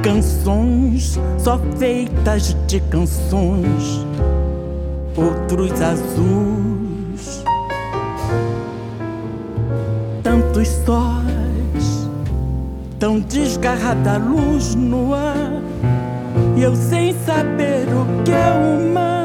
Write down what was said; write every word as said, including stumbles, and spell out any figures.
canções só feitas de canções, outros azuis, tantos sóis, tão desgarrada a luz no ar, e eu sem saber o que é uma.